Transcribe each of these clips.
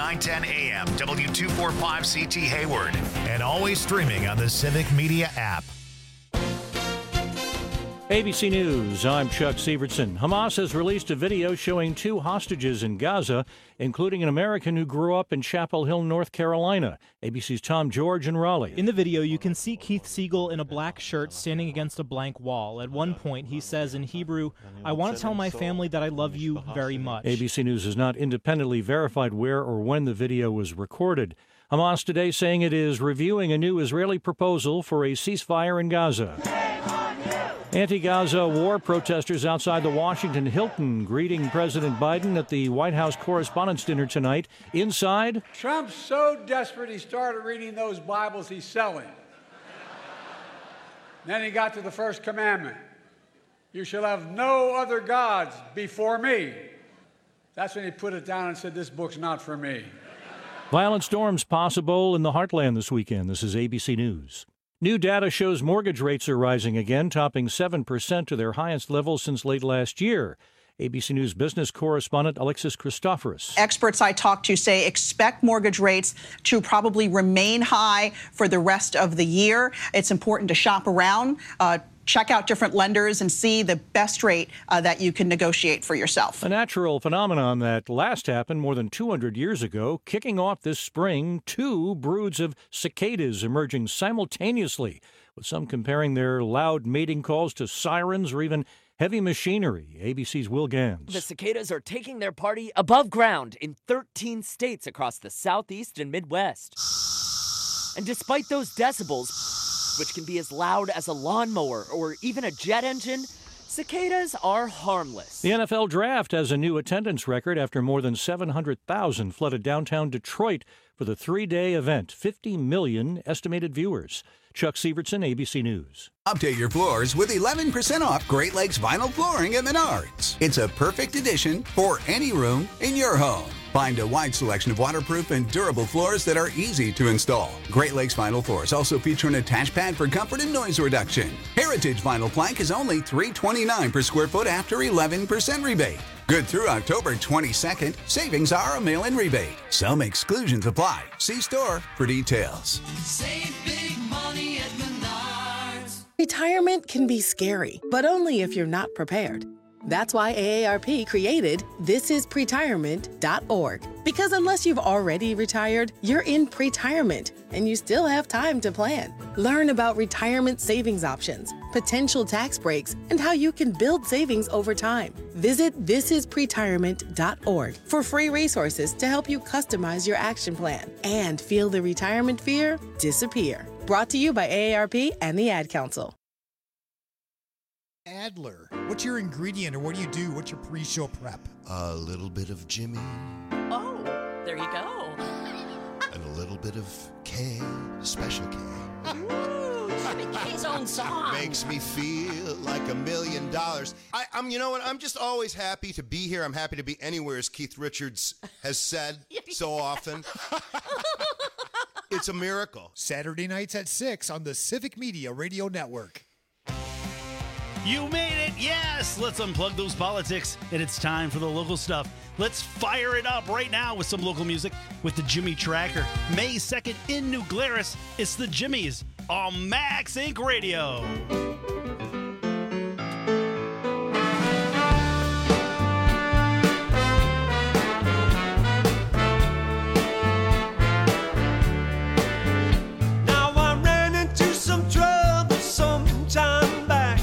910 AM, W245CT Hayward. And always streaming on the Civic Media app. ABC News, I'm Chuck Sievertson. Hamas has released a video showing 2 hostages in Gaza, including an American who grew up in Chapel Hill, North Carolina. ABC's Tom George in Raleigh. In the video, you can see Keith Siegel in a black shirt standing against a blank wall. At one point, he says in Hebrew, "I want to tell my family that I love you very much." ABC News has not independently verified where or when the video was recorded. Hamas today saying it is reviewing a new Israeli proposal for a ceasefire in Gaza. Anti-Gaza war protesters outside the Washington Hilton greeting President Biden at the White House Correspondents' Dinner tonight. Inside, Trump's so desperate he started reading those Bibles he's selling. Then he got to the first commandment. You shall have no other gods before me. That's when he put it down and said, this book's not for me. Violent storms possible in the heartland this weekend. This is ABC News. New data shows mortgage rates are rising again, topping 7% to their highest level since late last year. ABC News business correspondent Alexis Christoforous. Experts I talked to say expect mortgage rates to probably remain high for the rest of the year. It's important to shop around, check out different lenders and see the best rate that you can negotiate for yourself. A natural phenomenon that last happened more than 200 years ago, kicking off this spring, 2 broods of cicadas emerging simultaneously, with some comparing their loud mating calls to sirens or even heavy machinery. ABC's Will Gans. The cicadas are taking their party above ground in 13 states across the Southeast and Midwest. And despite those decibels, which can be as loud as a lawnmower or even a jet engine, cicadas are harmless. The NFL Draft has a new attendance record after more than 700,000 flooded downtown Detroit for the 3-day event. 50 million estimated viewers. Chuck Sievertson, ABC News. Update your floors with 11% off Great Lakes vinyl flooring at Menards. It's a perfect addition for any room in your home. Find a wide selection of waterproof and durable floors that are easy to install. Great Lakes vinyl floors also feature an attached pad for comfort and noise reduction. Heritage vinyl plank is only $329 per square foot after 11% rebate. Good through October 22nd. Savings are a mail-in rebate. Some exclusions apply. See store for details. Save big money at Menards. Retirement can be scary, but only if you're not prepared. That's why AARP created thisispretirement.org. Because unless you've already retired, you're in pretirement, and you still have time to plan. Learn about retirement savings options, potential tax breaks, and how you can build savings over time. Visit thisispretirement.org for free resources to help you customize your action plan and feel the retirement fear disappear. Brought to you by AARP and the Ad Council. Adler, what's your ingredient or what do you do? What's your pre-show prep? A little bit of Jimmy. Oh, there you go. And a little bit of K, Special K. Ooh, Jimmy K's own song. Makes me feel like $1 million. I'm, you know what? I'm just always happy to be here. I'm happy to be anywhere, as Keith Richards has said so often. It's a miracle. Saturday nights at 6 on the Civic Media Radio Network. You made it, yes! Let's unplug those politics, and it's time for the local stuff. Let's fire it up right now with some local music with the Jimmy Tracker. May 2nd in New Glarus, it's the Jimmys on Max Inc. Radio. Now I ran into some trouble some time back.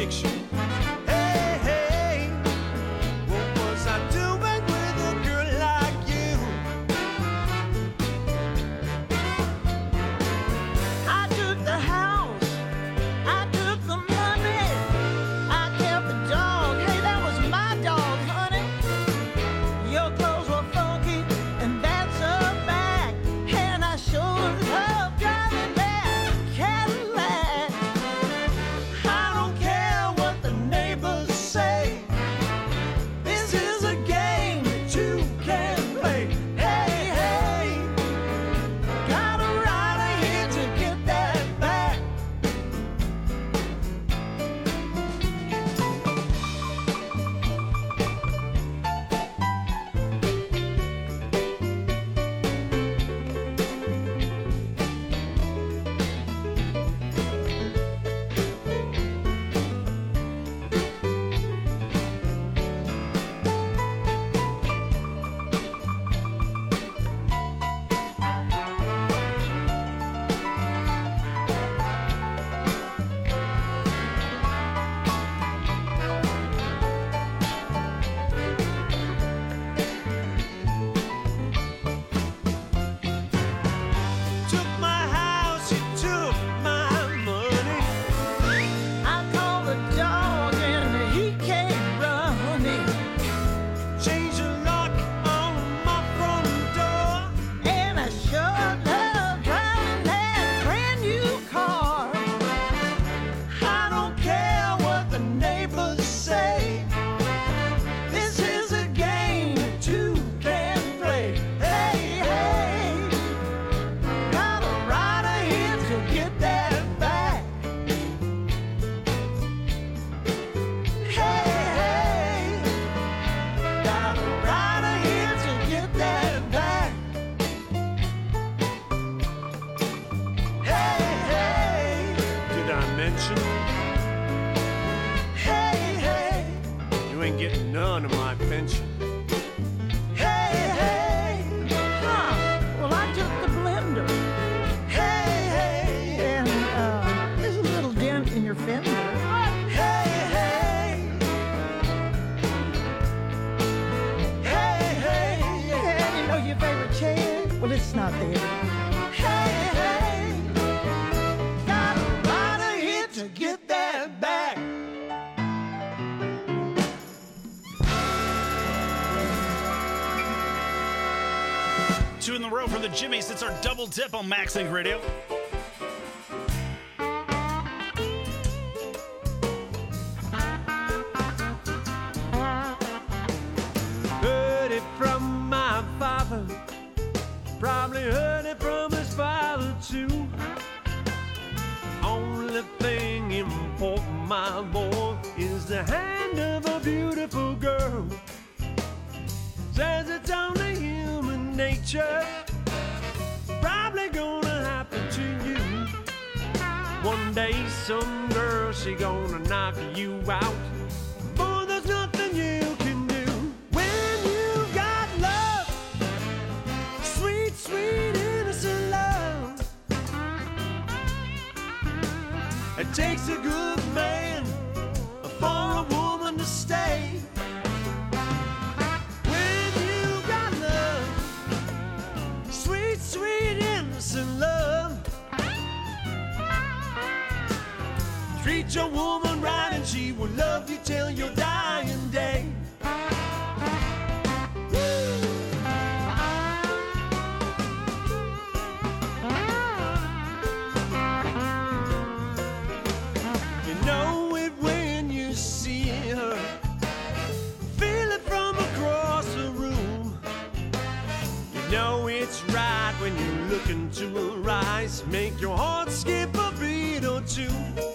addiction. Hey, hey, what was I doing with a girl like you? I took the house, I took the money, I kept the dog. Hey, that was my dog, honey. Your clothes were funky, and that's a fact. And I sure love driving that Cadillac. I don't care what the neighbors say. This is a game that you can play. Hey, hey, got a rider here to get that back. Took my house, you took my money. I called the dog and he came running. Changed the lock on my front door, and I sure love driving that brand new car. I don't care what the neighbors say. This is a game that two can play. Hey, hey, got a rider here to get that back. Hey, hey, got a rider here to get that back. Hey, hey, did I mention? Hey, hey, you ain't getting none of my pension. Hey, hey, well, I took the blender. Hey, hey, and there's a little dent in your fender. Hey, hey, hey, hey, and you know your favorite chair? Well, it's not there. Hey, hey, got a rider here to get that back. Two in the row for the Jimmies. It's our double dip on Max Inc. Radio. Heard it from my father, probably heard it from his father too. Only thing important, my boy, is the hand of a beautiful girl. Says it's only human nature, probably gonna happen to you. One day some girl, she gonna knock you out. Boy, there's nothing you can do. When you got love, sweet, sweet, innocent love, it takes a good man for a woman to stay. When you got love, sweet, sweet, innocent love, treat your woman right and she will love you till your dying day. You know it when you see her, feel it from across the room. You know it's right when you look into her eyes, make your heart skip a beat or two.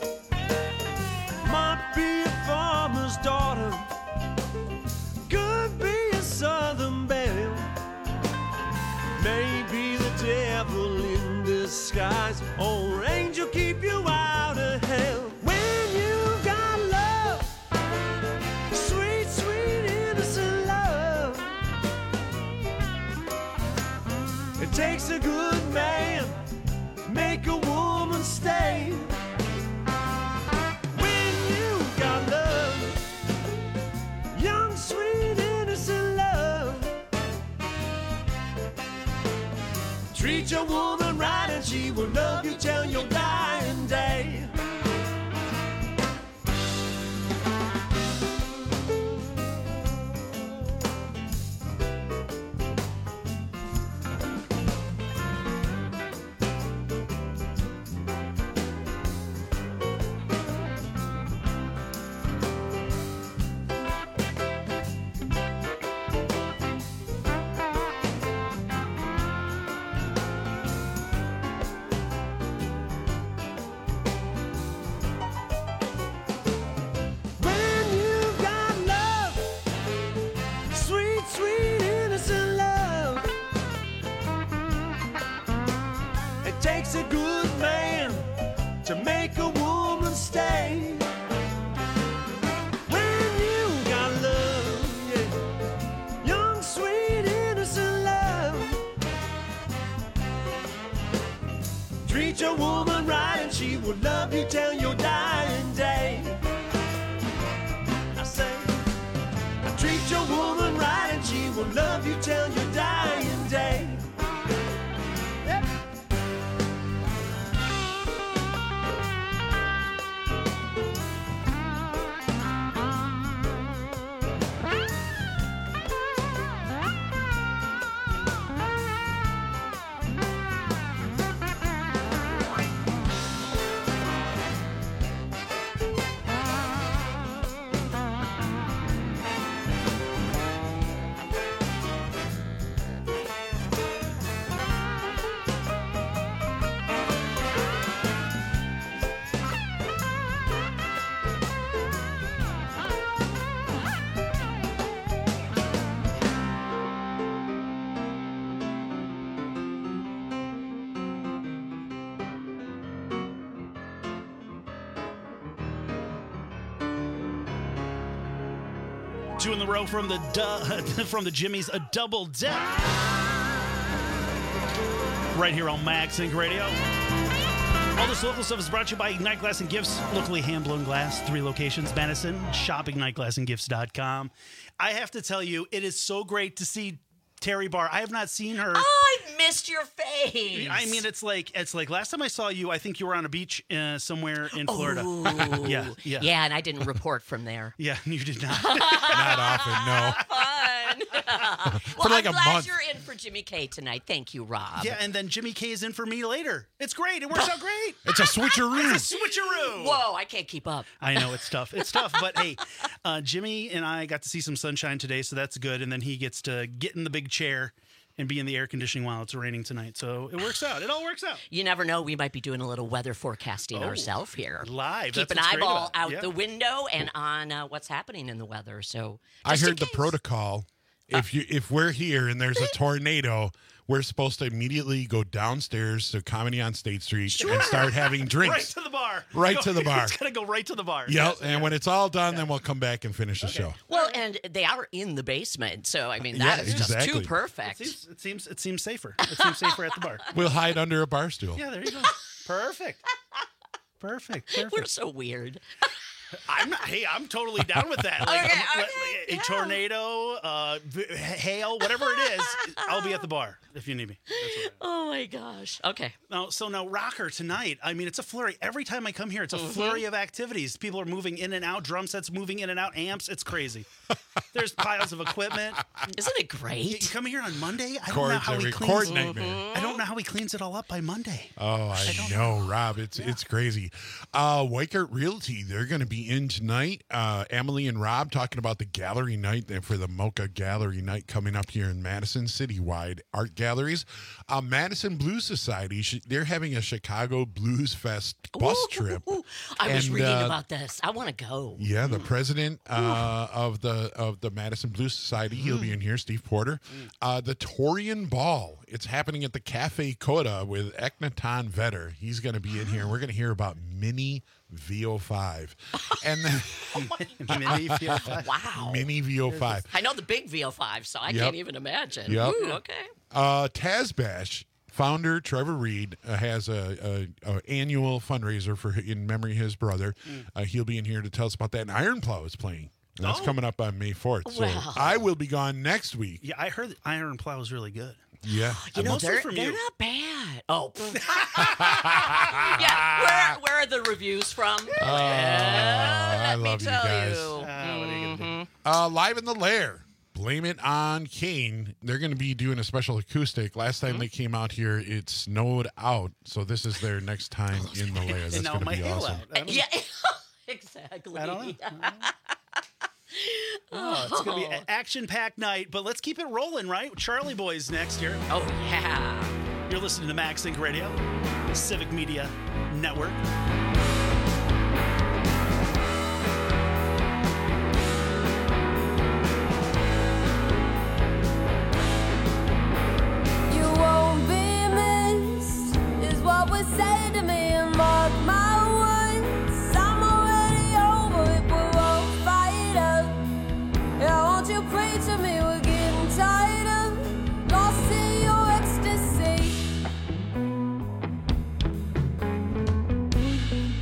Might be a farmer's daughter, could be a southern belle, maybe the devil in disguise, or angel keep you out of hell. When you got love, sweet, sweet, innocent love, it takes a good man to make a woman stay. When you got Treat your woman right and she will love you till your dying day. Takes a good man to make a woman stay. When you got love, yeah, young, sweet, innocent love. Treat your woman right and she will love you till your dying day. I say, treat your woman right and she will love you till your dying day. Two in the row from the from the Jimmys, a double dip. Right here on Max Inc. Radio. All this local stuff is brought to you by Ignite Glass and Gifts, locally hand-blown glass, 3 locations, Madison, shop igniteglassandgifts.com. I have to tell you, it is so great to see Terry Barr. I have not seen her. Oh, I missed your face. I mean, it's like last time I saw you, I think you were on a beach somewhere in Florida. Ooh. Yeah. Yeah, and I didn't report from there. Yeah, you did not. Not often, no. Fun. For like I'm a glad month. you're in for Jimmy K tonight. Thank you, Rob. Yeah, and then Jimmy K is in for me later. It's great. It works out great. It's a switcheroo. It's a switcheroo. Whoa, I can't keep up. I know, it's tough. It's tough, but hey, Jimmy and I got to see some sunshine today, so that's good. And then he gets to get in the big chair and be in the air conditioning while it's raining tonight. So it works out. It all works out. You never know. We might be doing a little weather forecasting ourselves here. Live. Keep That's an what's great eyeball about it. out Yeah. the window and on what's happening in the weather. So I heard the protocol. If we're here and there's a tornado, we're supposed to immediately go downstairs to Comedy on State Street and start having drinks. Right to the bar. Right to the bar. It's going to go right to the bar. Yep, and when it's all done, then we'll come back and finish the show. Well, and they are in the basement, so I mean Yeah, that is just exactly. too perfect. It seems safer. It seems safer at the bar. We'll hide under a bar stool. Yeah, there you go. Perfect. Perfect. We're so weird. I'm totally down with that. Like, a tornado, hail, whatever it is, I'll be at the bar if you need me. That's what Oh my gosh. Okay. Now, Rocker tonight, I mean, it's a flurry. Every time I come here, it's a flurry of activities. People are moving in and out, drum sets moving in and out, amps. It's crazy. There's piles of equipment. Isn't it great? You come here on Monday? I don't Chords know how he every cleans chord nightmare. I don't know how he cleans it all up by Monday. Oh, I know, Rob. It's crazy. Weichert Realty, they're going to be in tonight. Emily and Rob talking about the gallery night for the Mocha Gallery Night coming up here in Madison, citywide art galleries. Madison Blues Society, they're having a Chicago Blues Fest bus trip. I was reading about this. I want to go. Yeah, the president of the Madison Blues Society, he'll be in here, Steve Porter. The Torian Ball, it's happening at the Cafe Coda with Eknatan Vetter. He's going to be in here. We're going to hear about Mini VO5. And then Mini VO5. Wow. Mini VO5. I know the big VO5, so I can't even imagine. Yep. Ooh, okay. Tazbash founder Trevor Reed has a annual fundraiser in memory of his brother. He'll be in here to tell us about that. And Iron Plow is playing. And that's coming up on May 4th. So Wow. I will be gone next week. Yeah, I heard that Iron Plow is really good. Yeah. You know, Mostly they're from you. not bad. Oh. Yeah, where are the reviews from? I Let me love you tell guys. you. What are you gonna do? Live in the Lair. Blame It on Kane. They're going to be doing a special acoustic. Last time they came out here, it snowed out. So this is their next time in the Lair. That's And now going to my be hair awesome. out. I don't- Yeah, exactly. I don't know. Oh, it's going to be an action-packed night, but let's keep it rolling, right? Charlie Boy's next year. Oh, yeah. You're listening to Max Inc. Radio, Civic Media Network. You won't be missed, is what was said to me, and mark my words, I'm already over it, but won't fight up. Yeah, won't you pray to me, we're getting tired of lost in your ecstasy.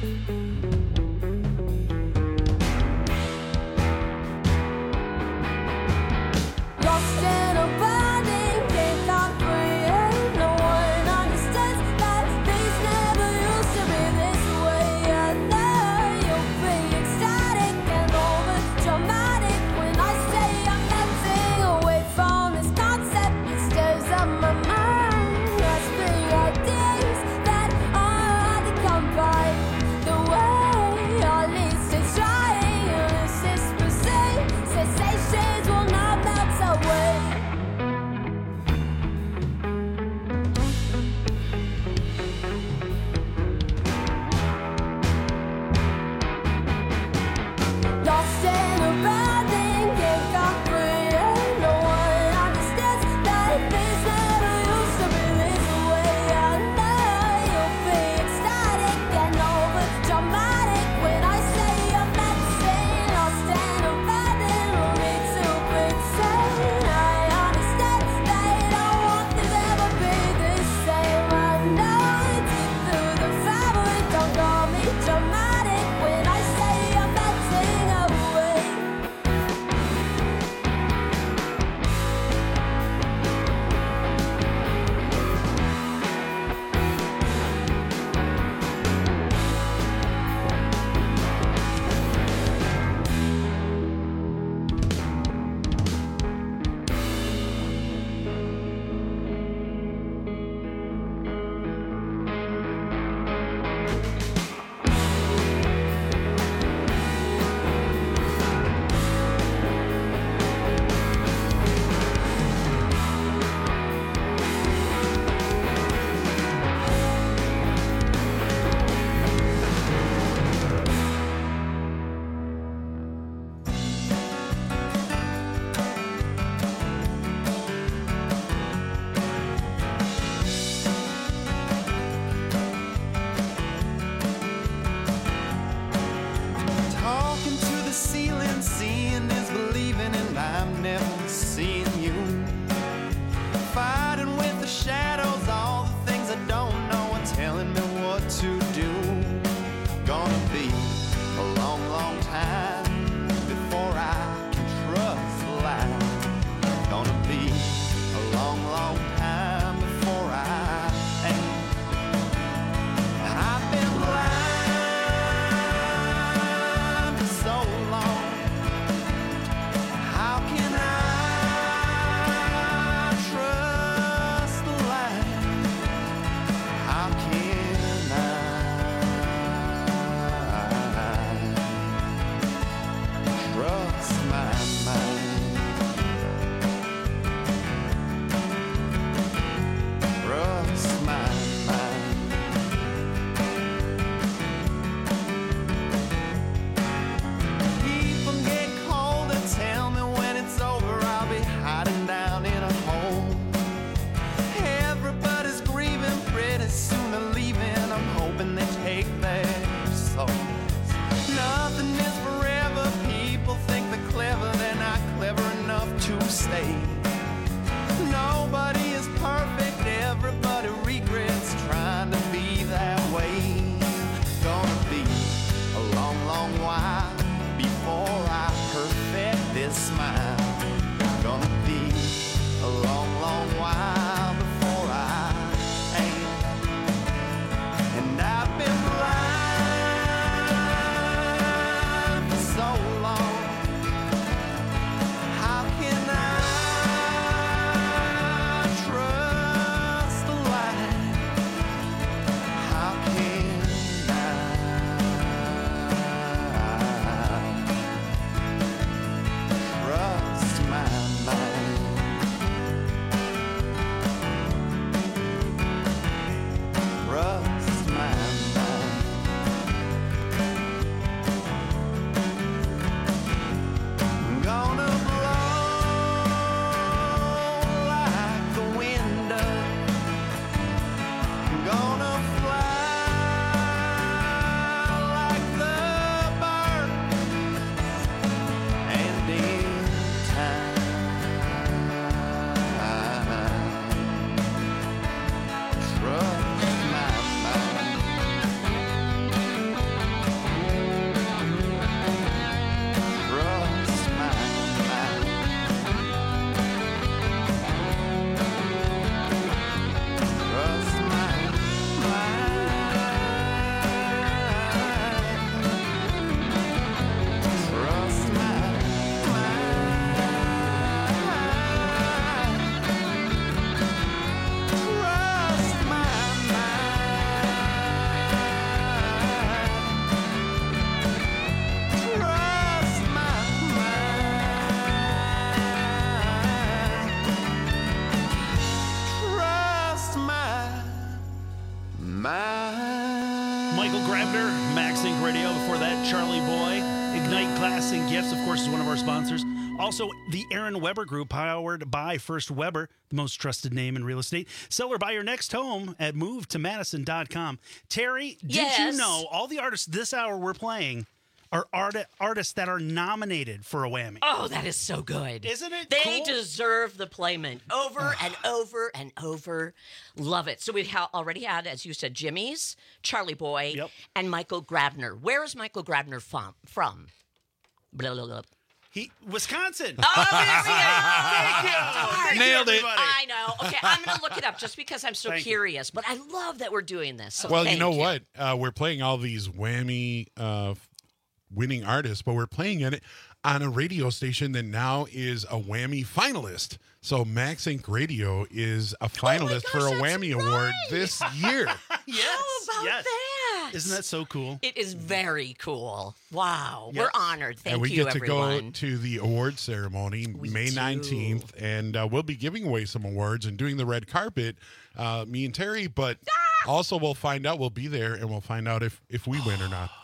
Michael Grabner, Max Inc. Radio. Before that, Charlie Boy. Ignite Glass and Gifts, of course, is one of our sponsors. Also, the Aaron Weber Group, powered by First Weber, the most trusted name in real estate. Sell or buy your next home at movetomadison.com. Terry, did you know all the artists this hour we're playing are artists that are nominated for a Whammy? Oh, that is so good. Isn't it They cool? deserve the playment over and over and over. Love it. So we already had, as you said, Jimmy's, Charlie Boy, and Michael Grabner. Where is Michael Grabner from? Blah, blah, blah. Wisconsin. Oh, there we go. Thank you. Nailed it. I know. Okay, I'm going to look it up just because I'm so curious. But I love that we're doing this. So Well, you thank know what? We're playing all these Whammy winning artists, but we're playing it on a radio station that now is a Whammy finalist. So Max Inc. Radio is a finalist for a Whammy award this year. Yes. How about that? Isn't that so cool? It is very cool. Wow. Yes. We're honored. Thank and we you, get to everyone. go to the award ceremony May 19th, and we'll be giving away some awards and doing the red carpet, me and Terry, but also we'll find out, we'll be there, and we'll find out if we win or not.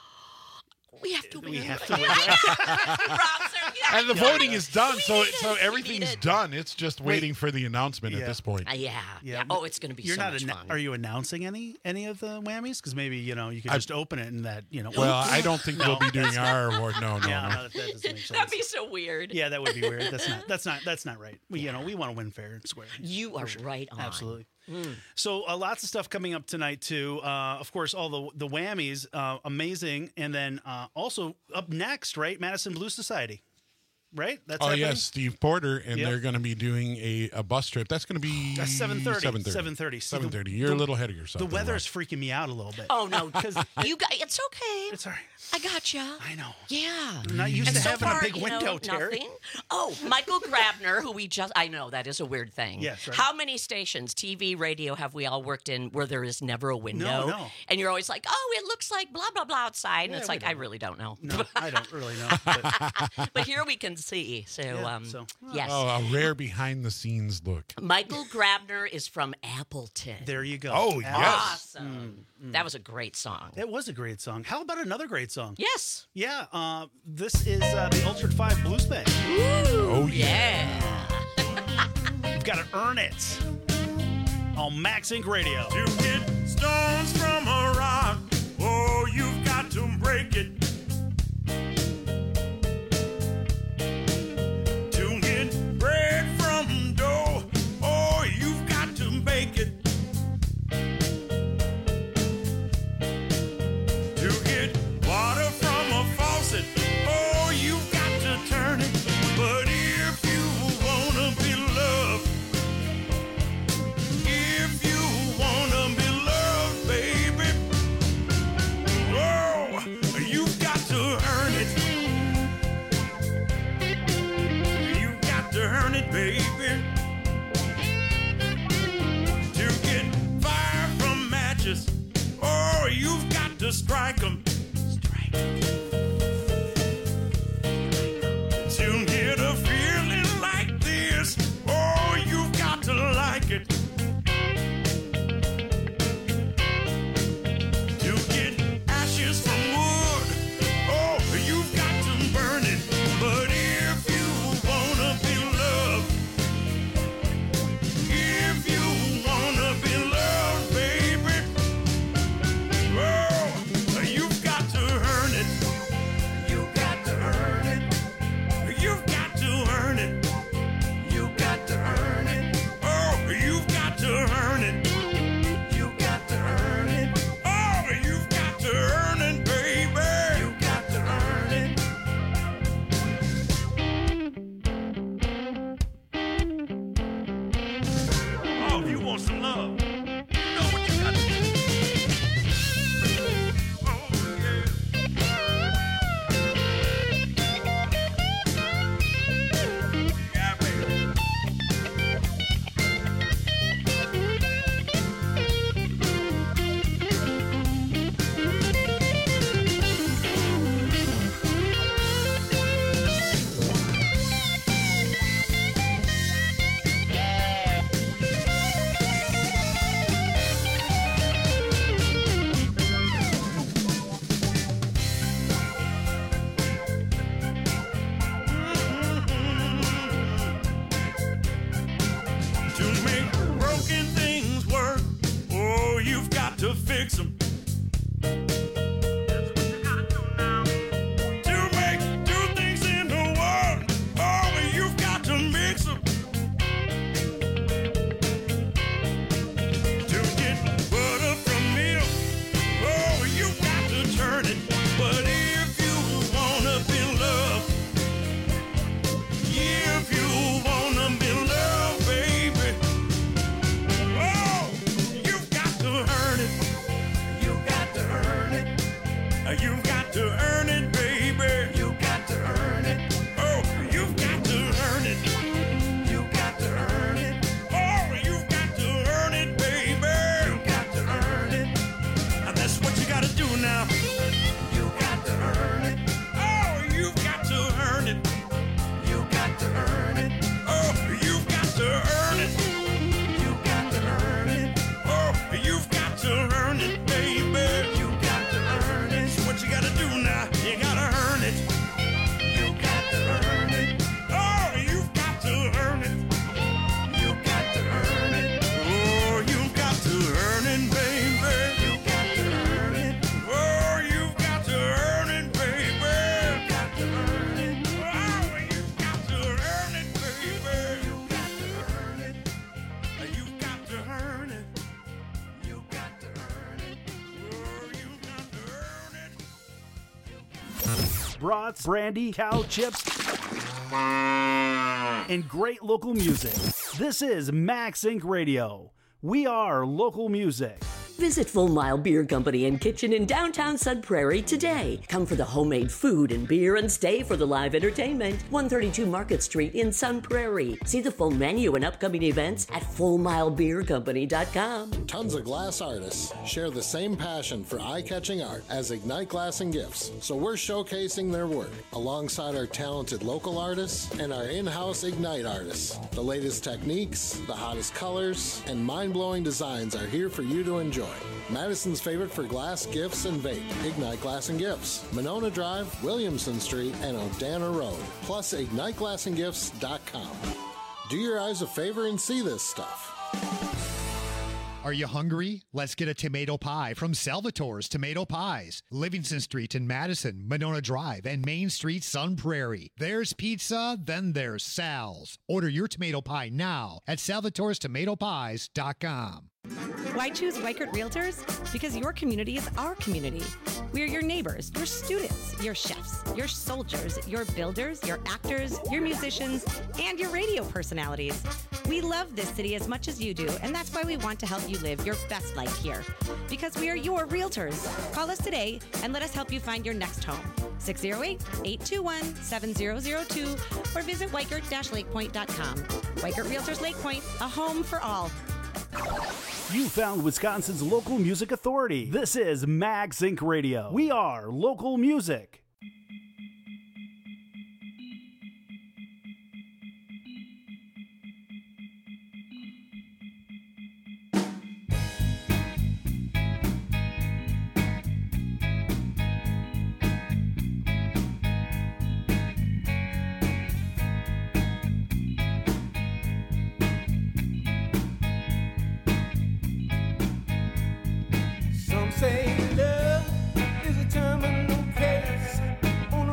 We have to win. We have to win. And the voting is done, so everything's done. It's just waiting for the announcement at this point. Yeah. Oh, it's going to be You're so not much fun. Are you announcing any of the Whammies? Because maybe you could just open it and that Well, I don't think we'll be doing that's our not- award. No. That doesn't make sense. That'd be so weird. Yeah, that would be weird. That's not right. We want to win fair and square. You are right on. Absolutely. So lots of stuff coming up tonight too. Of course, all the Whammies, amazing, and then also up next, right? Madison Blues Society, right? That's happening? Yes, Steve Porter, and Yep. they're going to be doing a bus trip. That's going to be 7:30. 7:30. See, 7:30. You're a little ahead of yourself. The weather's freaking me out a little bit. Oh no, because you got it's okay. It's all right. I gotcha. I know. Yeah. I'm not used And to so having far, a big window, Terry. nothing. Oh, Michael Grabner, who I know that is a weird thing. Yes, right. How many stations, TV, radio, have we all worked in where there is never a window? No. And you're always like, oh, it looks like blah, blah, blah outside. And Yeah, it's we like, I really don't know. No, I don't really know. But, But here we can see. So, yes. Oh, a rare behind-the-scenes look. Michael Grabner is from Appleton. there you go. Oh, yes. Awesome. That was a great song. It was a great song. How about another great song? Yes. Yeah, this is the Ultra 5 Blues Band. Oh, yeah. You've got to earn it on Max Inc. Radio. To get stones from a rock, oh, you've got to break it. To get bread from dough, oh, you've got to bake it. To get water from a faucet, oh, you've got to turn it. But if you wanna be loved, if you wanna be loved, baby, oh, you've got to earn it. You've got to earn it, baby. To get fire from matches, oh, you've got to strike them. To get a feeling like this, oh, you've got to like it. To get ashes from wood, oh, you've got to burn it. But if you wanna be loved, if you wanna be loved, baby, oh, you've got to earn it. You've got to earn it. You've got to earn it. You've got to earn it. Oh, you've got to earn it. You've got to earn it. Oh, you've got to earn it, baby. You've got to earn it. Oh, if you want some love, you know what you got to do. Oh, yeah. Yeah, baby. mix them. To make two things in the world, oh, you've got to mix them. To get butter from milk, oh, you've got to turn it. But if you wanna be loved, if you wanna be loved, baby, oh, you've got to earn it. You got to earn it. You've got to earn it, baby. You got to earn it. Oh, you've got to earn it. You got to earn it. Oh, you've got to earn it, baby. You got to earn it. That's what you gotta do now. You got to earn it. Oh, you've got to earn it. You got to earn it. Oh, you've got to earn it. You got to earn it. Oh, you've got to earn it, baby. You got to earn it. So what you gotta do now? You gotta earn it. You got to earn it. Oh, you've got to earn it. You got to earn it. Oh, you've got to earn it, baby. You got to earn it. Oh, you've got to earn it, baby. You got to earn it. Oh, you've got to earn it, baby. You got to earn it. You've got to earn it. You got to earn it. Oh, you've got to earn it. Brats, brandy, cow chips, and great local music. This is Max Inc. Radio. We are local music. Visit Full Mile Beer Company and Kitchen in downtown Sun Prairie today. Come for the homemade food and beer and stay for the live entertainment. 132 Market Street in Sun Prairie. See the full menu and upcoming events at FullMileBeerCompany.com. Tons of glass artists share the same passion for eye-catching art as Ignite Glass and Gifts, so we're showcasing their work alongside our talented local artists and our in-house Ignite artists. The latest techniques, the hottest colors, and mind-blowing designs are here for you to enjoy. Madison's favorite for glass, gifts, and vape, Ignite Glass and Gifts, Monona Drive, Williamson Street, and Odana Road, plus IgniteGlassandGifts.com. Do your eyes a favor and see this stuff. Are you hungry? Let's get a tomato pie from Salvatore's Tomato Pies. Livingston Street in Madison, Monona Drive, and Main Street, Sun Prairie. There's pizza, then there's Sal's. Order your tomato pie now at salvatorestomatopies.com. Why choose Weichert Realtors? Because your community is our community. We are your neighbors, your students, your chefs, your soldiers, your builders, your actors, your musicians, and your radio personalities. We love this city as much as you do, and that's why we want to help you live your best life here. Because we are your realtors. Call us today and let us help you find your next home. 608-821-7002 or visit Weichert-LakePoint.com. Weichert Realtors Lake Point, a home for all. You found Wisconsin's local music authority. This is Max Inc. Radio. We are local music. Some say love is a terminal case.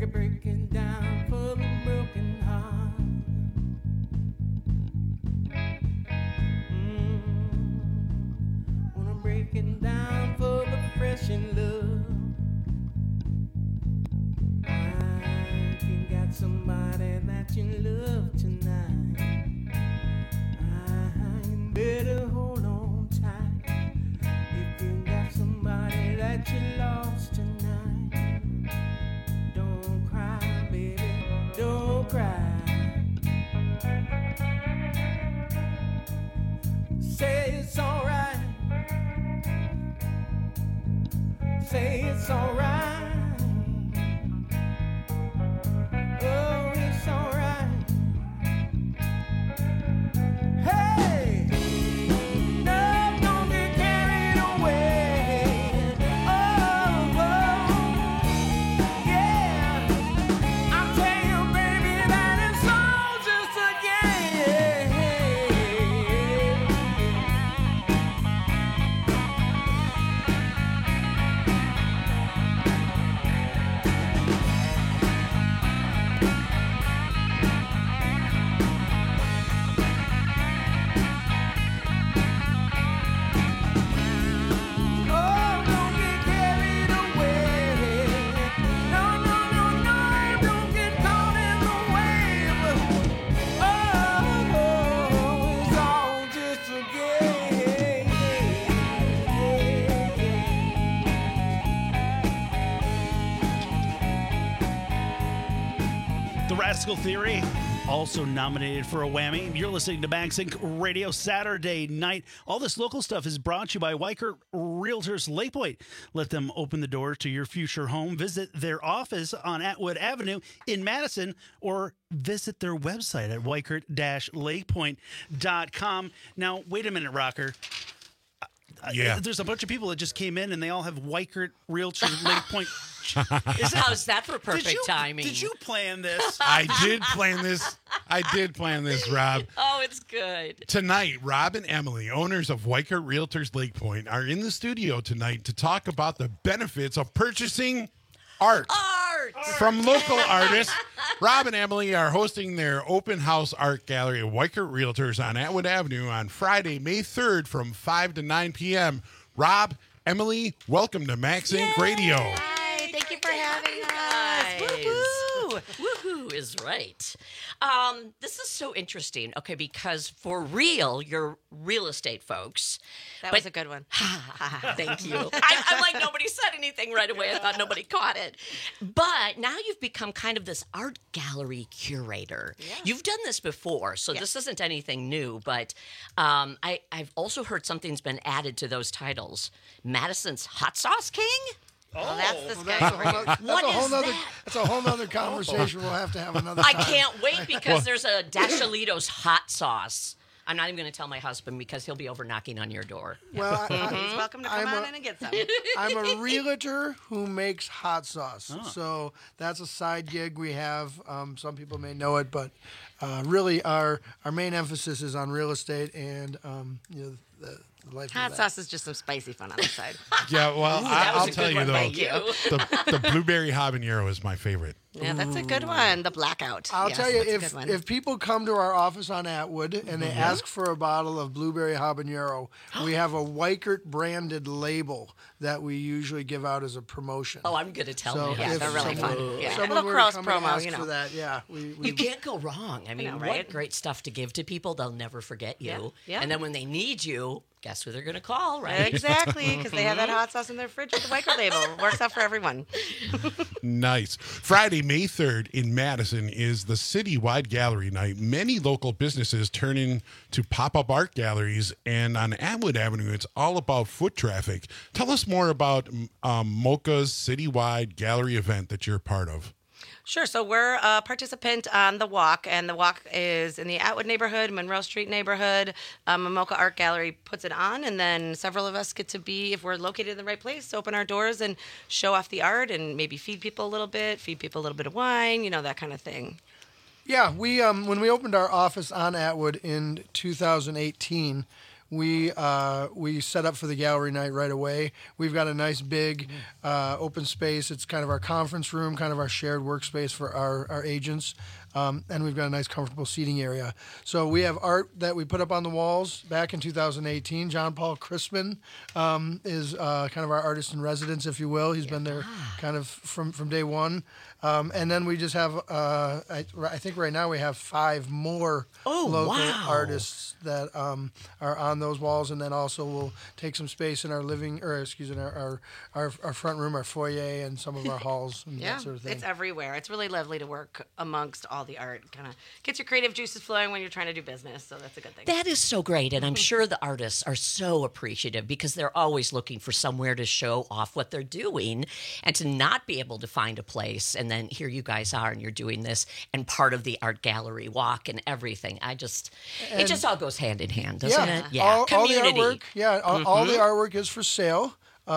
break it down for the broken heart. Wanna break it down for the fresh in love. You got somebody that you love tonight. You better hold on tight. If you got somebody that you lost tonight, don't cry, baby, don't cry. Say it's alright. Say it's alright. Oh, it's alright. Hey, no, don't get carried away. Oh, yeah. I tell you, baby, that it's all just a game. The Rascal Theory, also nominated for a Whammy. You're listening to MaxInc Radio Saturday night. All this local stuff is brought to you by Weichert Realtors Lake Point. Let them open the door to your future home. Visit their office on Atwood Avenue in Madison or visit their website at weichert-lakepoint.com. Now, wait a minute, Rocker. Yeah. There's a bunch of people that just came in and they all have Weichert Realtor Lake Point. How's that for perfect timing? Did you plan this? I did plan this, Rob. Oh, it's good. Tonight, Rob and Emily, owners of Weichert Realtors Lake Point, are in the studio tonight to talk about the benefits of purchasing art. From local artists. Rob and Emily are hosting their open house art gallery at Weichert Realtors on Atwood Avenue on Friday, May 3rd from 5 to 9 p.m. Rob, Emily, welcome to MaxInc Radio. Hi, thank you for having us. Woo-hoo. Woohoo is right. This is so interesting, okay, because for real, you're real estate folks. That was a good one. Thank you. I'm like, nobody said anything right away. I thought nobody caught it. But now you've become kind of this art gallery curator. Yeah. You've done this before, so this isn't anything new. But I've also heard something's been added to those titles. Madison's Hot Sauce King? Well, that's this guy. That's a whole nother conversation. We'll have to have another I time. can't wait because there's a Dashalito's hot sauce. I'm not even going to tell my husband because he'll be over knocking on your door. Well, Mhm. He's welcome to come on in and get some. I'm a realtor who makes hot sauce. Oh. So that's a side gig we have. Some people may know it, but really our main emphasis is on real estate and the life Hot of that. sauce is just some spicy fun on the side. Yeah, well, I'll tell you, though, Thank you. the blueberry habanero is my favorite. Yeah, that's a good one. The blackout. I'll Yes, tell you, that's a good one. if people come to our office on Atwood and they ask for a bottle of blueberry habanero, we have a Weichert branded label that we usually give out as a promotion. Oh, I'm going to tell So him. if they're really fun. someone- Yeah. if A someone little were to cross come and promo, ask you know. for that, yeah. We You can't go wrong. I mean, know, what right? great stuff to give to people. They'll never forget you. Yeah, yeah. And then when they need you, guess who they're going to call, right? Exactly, because they have that hot sauce in their fridge with the Weichert label. Works out for everyone. Nice. Friday, May 3rd in Madison is the citywide gallery night. Many local businesses turn into pop-up art galleries, and on Atwood Avenue, it's all about foot traffic. Tell us more about Mocha's citywide gallery event that you're part of. Sure. So we're a participant on the walk, and the walk is in the Atwood neighborhood, Monroe Street neighborhood. Mocha Art Gallery puts it on, and then several of us get to be, if we're located in the right place, open our doors and show off the art and maybe feed people a little bit of wine, that kind of thing. Yeah, we when we opened our office on Atwood in 2018, we set up for the gallery night right away. We've got a nice big open space. It's kind of our conference room, kind of our shared workspace for our agents. And we've got a nice, comfortable seating area. So we have art that we put up on the walls back in 2018. John Paul Crispin is kind of our artist in residence, if you will. He's been there kind of from day one. And then we just have, I think right now we have 5 more local artists that are on those walls. And then also we'll take some space in our our front room, our foyer, and some of our halls and that sort of thing. It's everywhere. It's really lovely to work amongst all the art. Kind of gets your creative juices flowing when you're trying to do business. So that's a good thing. That is so great. And I'm sure the artists are so appreciative because they're always looking for somewhere to show off what they're doing, and to not be able to find a place. And then here you guys are and you're doing this and part of the art gallery walk and everything. It just all goes hand in hand, doesn't it? Yeah. All the Community. artwork, all the artwork is for sale.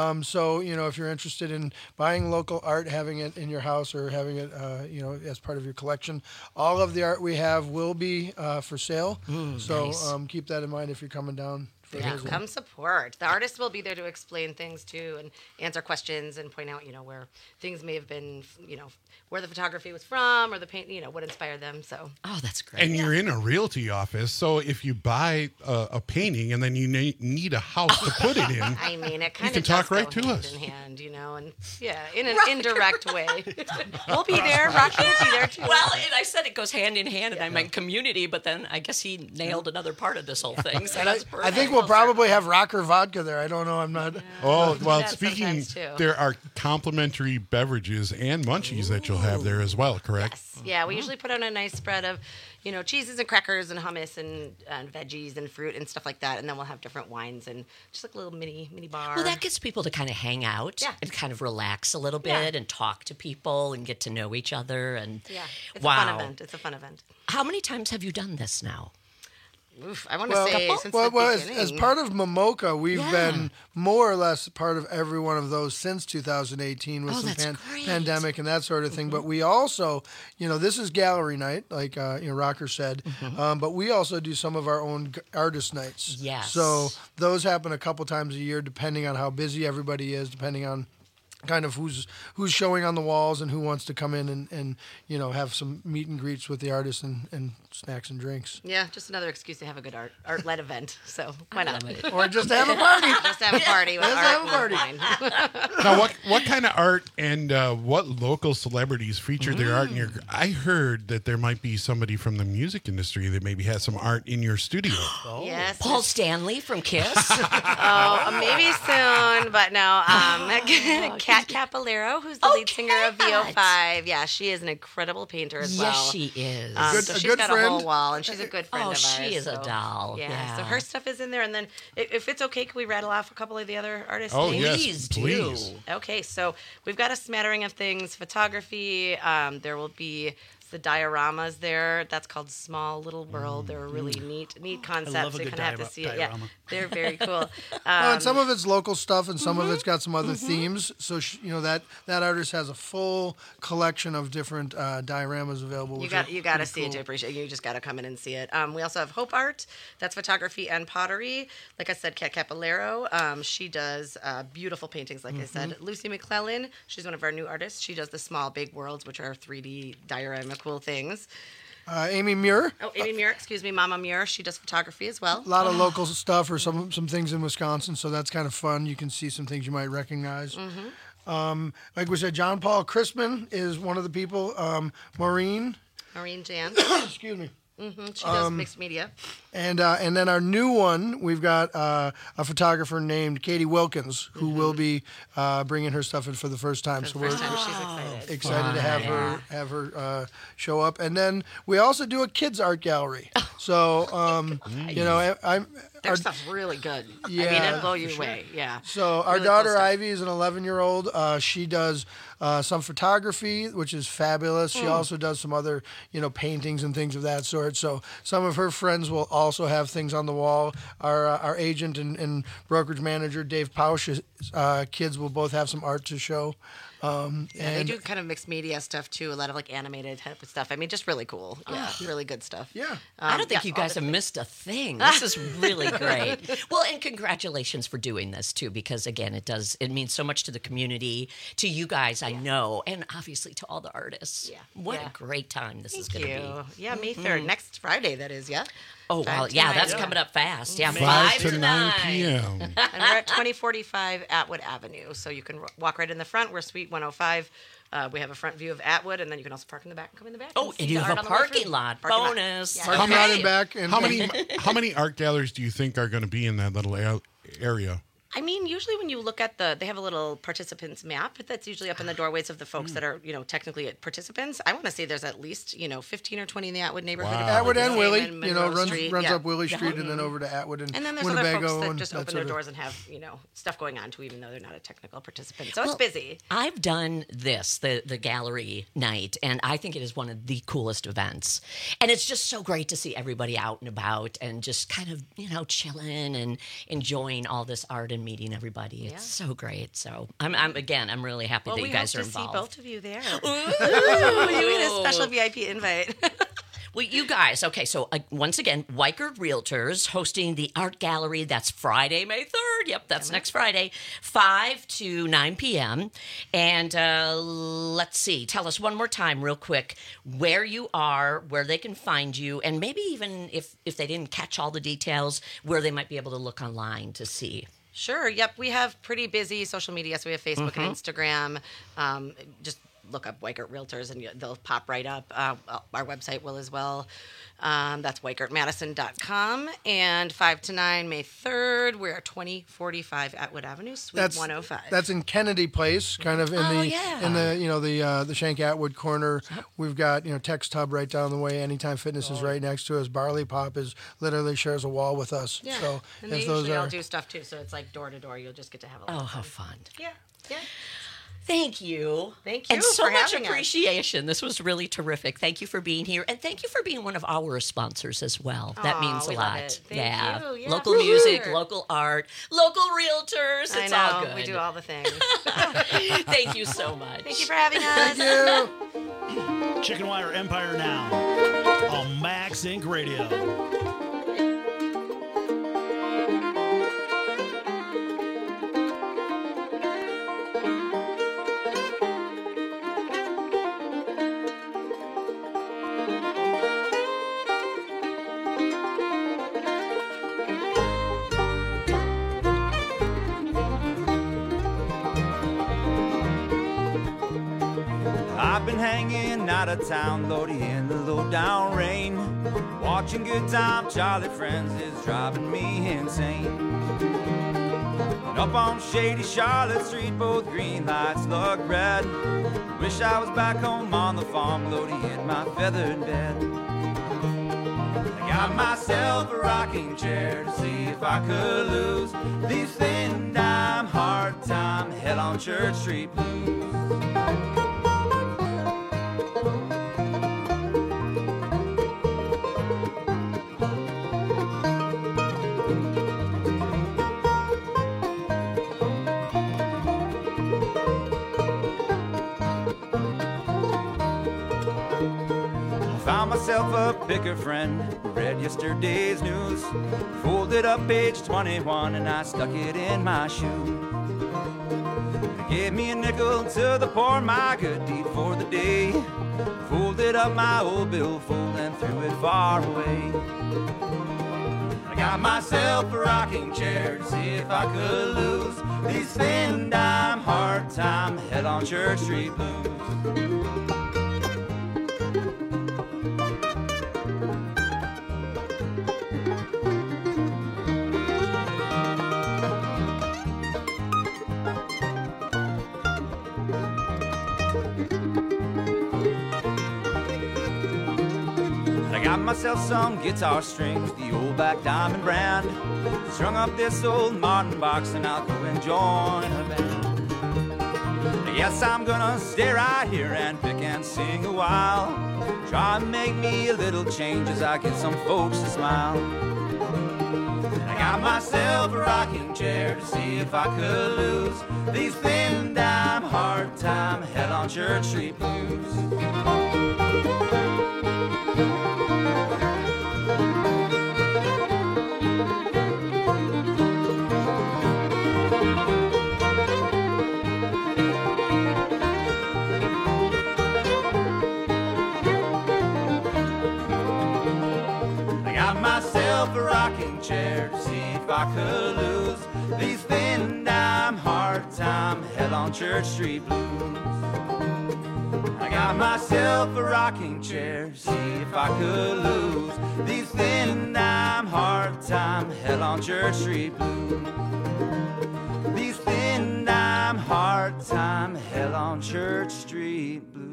So, if you're interested in buying local art, having it in your house or having it, as part of your collection, all of the art we have will be for sale. So nice. Keep that in mind if you're coming down. Yeah, come support. The artist will be there to explain things too and answer questions and point out, where things may have been, where the photography was from or the paint, what inspired them. So. Oh, that's great. And you're in a realty office, so if you buy a painting and then you need a house to put it in, I mean, it kind you of can talk does right go to hand us. in hand, and in an indirect way. We'll be there. Rocky will be there too. Well, and I said it goes hand in hand, and I meant community, but then I guess he nailed another part of this whole thing. So And that's I think we'll probably have Rocker vodka there. I don't know. I'm not. Oh, well, that speaking, sometimes, too. there are complimentary beverages and munchies that you'll have there as well, correct? Yeah, we usually put on a nice spread of, cheeses and crackers and hummus and veggies and fruit and stuff like that. And then we'll have different wines and just like a little mini bar. Well, that gets people to kind of hang out and kind of relax a little bit and talk to people and get to know each other. And it's a fun event. It's a fun event. How many times have you done this now? Oof, I want to say since the beginning. As part of Momoka, we've been more or less part of every one of those since 2018 with some pandemic and that sort of thing. But we also, this is gallery night, like Rocker said, but we also do some of our own artist nights. Yes. So those happen a couple times a year, depending on how busy everybody is, depending on kind of who's showing on the walls and who wants to come in and have some meet and greets with the artists and snacks and drinks. Yeah, just another excuse to have a good art-led event. So why not? Or just to have a party. Just have a party with Just art have a and party. wine. Now, what kind of art and what local celebrities feature their art in your? I heard that there might be somebody from the music industry that maybe has some art in your studio. Yes. Paul Stanley from Kiss. Maybe soon, but no. Kat Capolero, who's the lead singer of VO5. Yeah, she is an incredible painter as well. Yes, she is. So she's got a whole wall, and she's a good friend of ours. she is a doll. Yeah, so her stuff is in there. And then if it's okay, can we rattle off a couple of the other artists' Oh, names? yes, please. Okay, so we've got a smattering of things. Photography, there will be the dioramas there. That's called Small Little World. They're a really neat concept. love a so you good kind of have to see it. Yeah, diorama. they're very cool. And some of it's local stuff, and some of it's got some other themes. So that artist has a full collection of different dioramas available. You got to see it to appreciate it. You just got to come in and see it. We also have Hope Art. That's photography and pottery. Like I said, Kat Capolero. She does beautiful paintings. Like I said, Lucy McClellan. She's one of our new artists. She does the Small Big Worlds, which are 3D diorama cool things. Amy Muir. Oh, Amy Muir. Excuse me, Mama Muir. She does photography as well. A lot of local stuff or some things in Wisconsin, so that's kind of fun. You can see some things you might recognize. Like we said, John Paul Crispin is one of the people. Maureen Jan. Excuse me. She does mixed media. And then our new one, we've got a photographer named Katie Wilkins, who will be bringing her stuff in for the first time. She's excited to have her show up. And then we also do a kids art gallery. So their stuff's really good. Yeah, I mean, it'll blow you for away. sure. Yeah. So our Really daughter cool stuff. Ivy is an 11-year-old. She does some photography, which is fabulous. She also does some other, paintings and things of that sort. So some of her friends will also have things on the wall. Our agent and brokerage manager, Dave Pausch's kids will both have some art to show. They do kind of mixed media stuff too, a lot of like animated type of stuff. I mean, just really cool. Yeah, really good stuff. Yeah. I don't think you guys have missed a thing. This is really great. Well, and congratulations for doing this too, because again, it means so much to the community, to you guys, I know, and obviously to all the artists. Yeah. What a great time this is going to be. Yeah, May 3rd, next Friday, that is, yeah. Oh, wow. Yeah, that's coming up fast. Yeah, 5 to 9 p.m. And we're at 2045 Atwood Avenue, so you can walk right in the front. We're Suite 105. We have a front view of Atwood, and then you can also park in the back and come in the back. Oh, and you have a parking lot. Bonus. Yeah. Come out and back. And How many art galleries do you think are going to be in that little area? I mean, usually when you look at they have a little participants map that's usually up in the doorways of the folks that are, technically participants. I want to say there's at least, 15 or 20 in the Atwood neighborhood. Wow. Atwood and Willie, Monroe runs Street. up Willie Street and then over to Atwood and then there's Winnebago. other folks that and just that open sort their of- doors and have, stuff going on too, even though they're not a technical participant. So it's busy. I've done this, the gallery night, and I think it is one of the coolest events. And it's just so great to see everybody out and about and just kind of, chilling and enjoying all this art and meeting everybody. It's so great. So I'm really happy that you guys are involved. We hope to see both of you there. Ooh, you get a special VIP invite. Well, you guys, okay, so once again, Weichert Realtors hosting the art gallery. That's Friday, May 3rd. Yep, that's next Friday, 5 to 9 p.m. And let's see, tell us one more time real quick where you are, where they can find you, and maybe even if they didn't catch all the details, where they might be able to look online to see. Sure. Yep. We have pretty busy social media. So we have Facebook and Instagram. Just look up Weichert Realtors and they'll pop right up. Our website will as well. That's WeichertMadison.com. And 5 to 9, May 3rd, we're at 2045 Atwood Avenue, Suite 105. That's in Kennedy Place, kind of in the Shank Atwood corner. We've got Tex Tub right down the way. Anytime Fitness is right next to us. Barley Pop is literally shares a wall with us. Yeah. So and they if those usually all are do stuff too. So it's like door to door. You'll just get to have a lot of how fun. Yeah. Yeah. Thank you. Thank you and so for much having us. appreciation. This was really terrific. Thank you for being here, and thank you for being one of our sponsors as well. That means a we lot. love it. Thank you. Yeah, Local for music, sure. local art, local realtors. It's all good. We do all the things. Thank you so much. Thank you for having us. Thank you. Chicken Wire Empire now on Max Inc. Radio. I've been hanging out of town, Lodi, in the low down rain. Watching Good Time Charlie Friends is driving me insane. And up on shady Charlotte Street, both green lights look red. Wish I was back home on the farm, Lodi, in my feathered bed. I got myself a rocking chair to see if I could lose these thin dime, hard time, hell on Church Street blues. Found myself a picker friend who read yesterday's news. Folded up page 21 and I stuck it in my shoe. They gave me a nickel to the poor, my good deed for the day. Folded up my old billfold and threw it far away. I got myself a rocking chair to see if I could lose these thin dime, hard time, head on Church Street blues. Got myself some guitar strings, the old Black Diamond brand. Strung up this old Martin box and I'll go and join a band. Yes, I'm gonna stay right here and pick and sing a while. Try and make me a little change as I get some folks to smile. I got myself a rocking chair to see if I could lose these thin dime, hard time, hell on Church Street blues. chair to see if I could lose these thin dime, hard time, hell on Church Street blues. I got myself a rocking chair to see if I could lose these thin dime, hard time, hell on Church Street blues. These thin dime, hard time, hell on Church Street blues.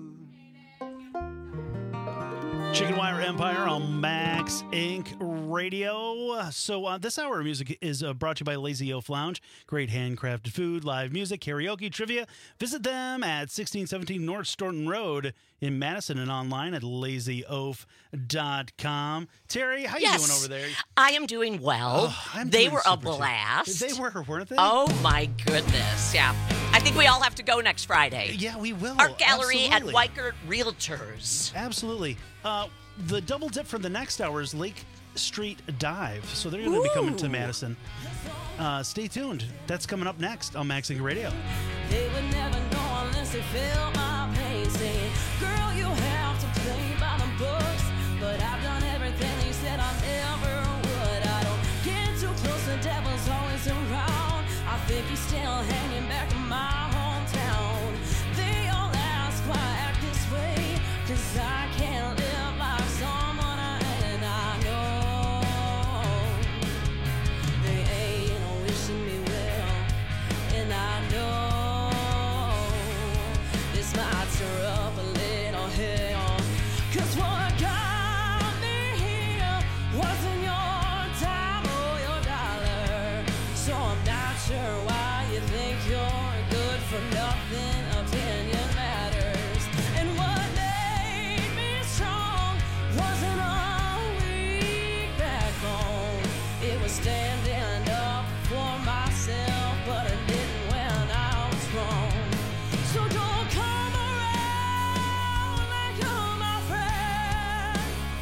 Chicken Wire Empire on Max Inc. Radio. So this hour of music is brought to you by Lazy Oaf Lounge. Great handcrafted food, live music, karaoke, trivia. Visit them at 1617 North Staunton Road in Madison and online at lazyoaf.com. Terry, how you doing over there? I am doing well. They were a blast. They were, weren't they? Oh, my goodness. Yeah. I think we all have to go next Friday. Yeah, we will. Art Gallery Absolutely. at Weichert Realtors. Absolutely. The double dip for the next hour is Lake Street Dive. So they're going to be coming to Madison. Stay tuned. That's coming up next on Max Inc. Radio. They would never know unless they feel my pain. Saying, girl, you have to play by the books. But I've done everything they said I never would. I don't get too close, the devil's always around. I think he's still hanging back in my hometown. They all ask why I act this way, 'cause I can't live like someone and I know they ain't wishing me well, and I know this might stir up a little hell, 'cause what got me here wasn't your time or your dollar, so I'm not sure why you think you're good for nothing. Opinion matters, and what made me strong wasn't a weak backbone. It was standing up for myself, but I didn't when I was wrong. So don't come around like you're my friend,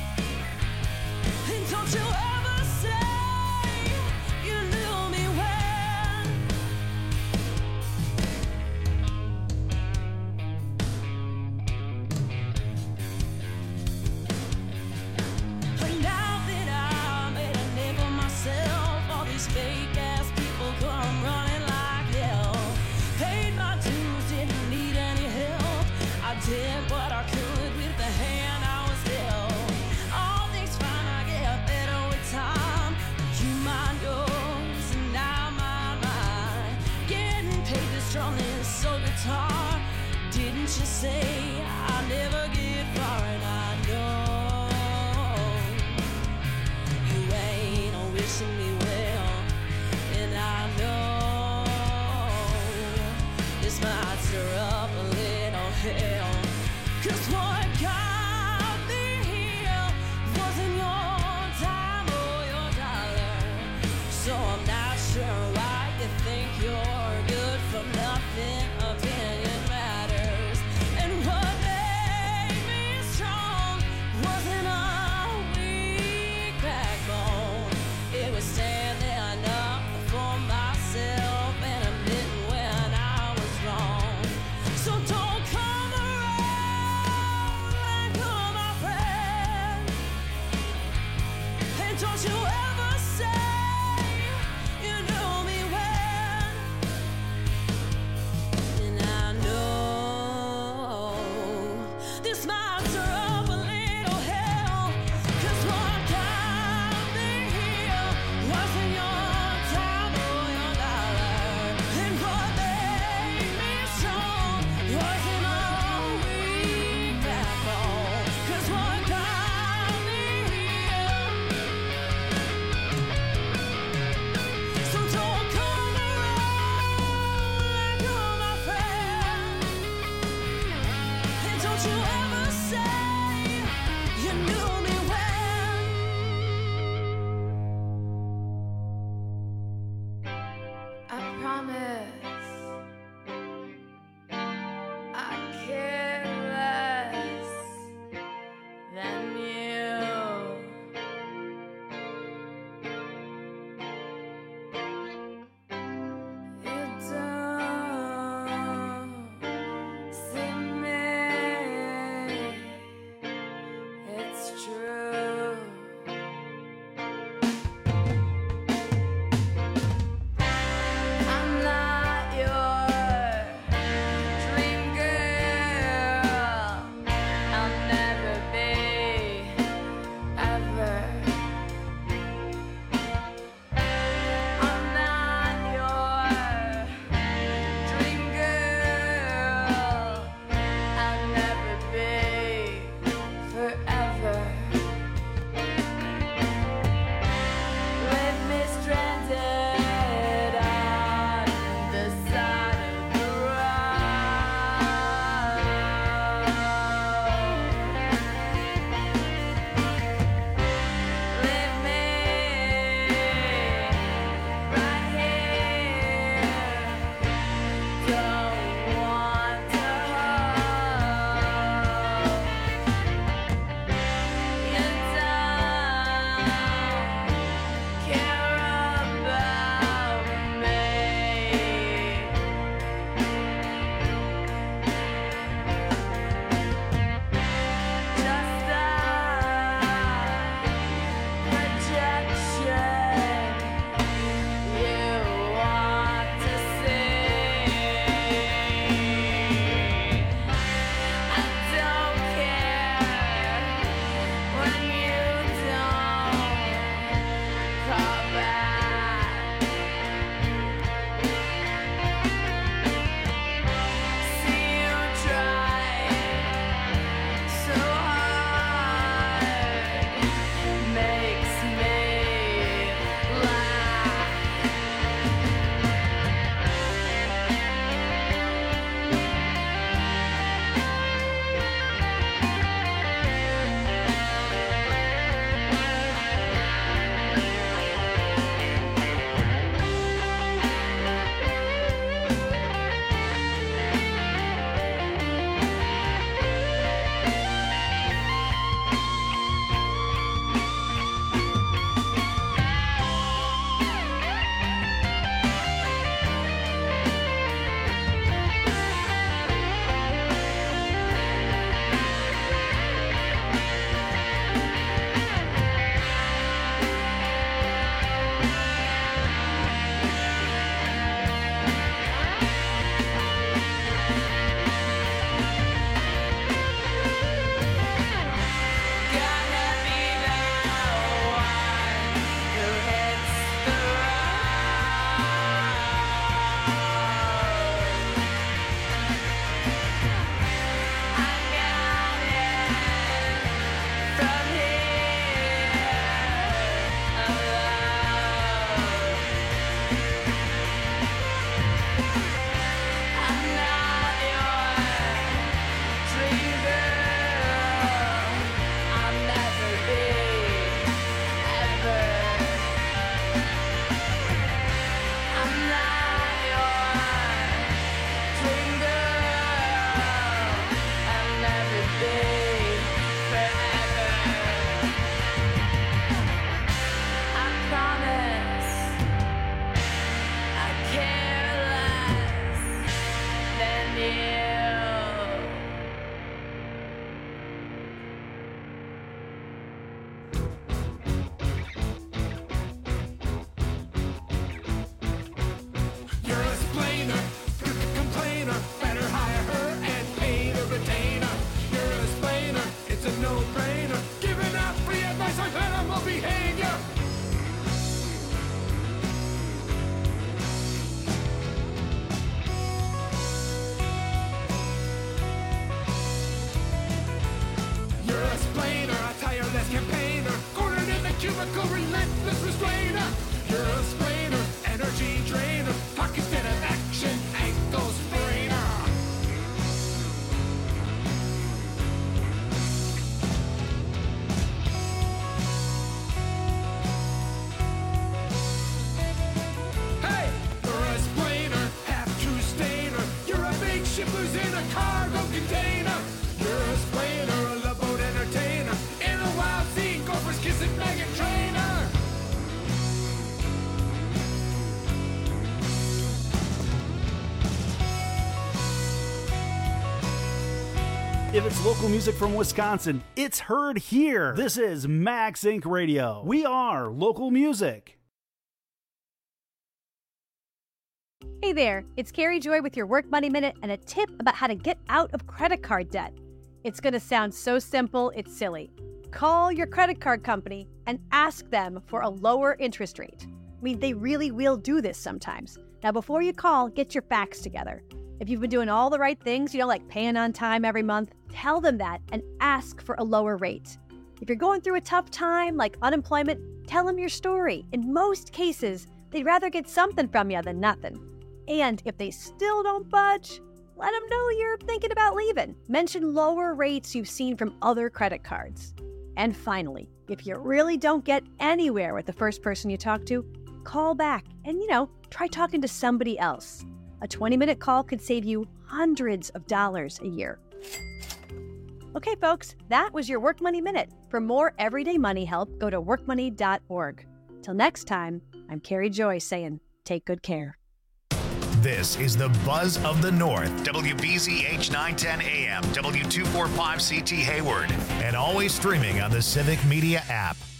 and don't you ever say you knew me when. But now that I made a name for myself, all these fake ass people come running like hell. Paid my dues, didn't need any help. I did what I could with the hand I was dealt. All things fine, I get better with time. You mind yours and I mind mine. Getting paid to strum this soul guitar. Didn't you say I never get far? And I know you ain't wishing me well, and I know this might stir up a little hell, 'cause what got me here wasn't your time or your dollar, so I'm not sure why you think you're good for nothing. Opinion matters, and what made me strong wasn't a weak backbone. It was standing up for myself and admitting when I was wrong. So don't come around like you're my friend, and don't you ever say you knew me when. And I know this might stir up a little hell, 'cause what got me here wasn't your time or your dollar, and what made me strong wasn't a weak backbone, 'cause what got me here. So don't come around like you're my friend, and don't you ever say you knew me when. I promise I care less than you. You don't see me You're a splainer, complainer. Better hire her and pay the retainer. You're a splainer, it's a no-brainer. Giving out free advice on animal behavior. You're a splainer, a tireless campaigner. Cornered in the cubicle, relentless restrainer. You're a splainer, energy drainer. Talk instead of action, ankle sprainer. Hey, you're a splainer, half-true stainer. You're a big ship who's in a cargo container. You're a splainer, a love boat entertainer. In a wild sea, gophers kissing Megan Trainor. If it's local music from Wisconsin, it's heard here. This is Max Inc. Radio. We are local music. Hey there, it's Carrie Joy with your Work Money Minute and a tip about how to get out of credit card debt. It's going to sound so simple, it's silly. Call your credit card company and ask them for a lower interest rate. I mean, they really will do this sometimes. Now, before you call, get your facts together. If you've been doing all the right things, like paying on time every month, tell them that and ask for a lower rate. If you're going through a tough time, like unemployment, tell them your story. In most cases, they'd rather get something from you than nothing. And if they still don't budge, let them know you're thinking about leaving. Mention lower rates you've seen from other credit cards. And finally, if you really don't get anywhere with the first person you talk to, call back and, try talking to somebody else. A 20-minute call could save you hundreds of dollars a year. Okay, folks, that was your Work Money Minute. For more everyday money help, go to workmoney.org. Till next time, I'm Carrie Joy saying, take good care. This is the Buzz of the North, WBZH 910 AM, W245CT Hayward, and always streaming on the Civic Media app.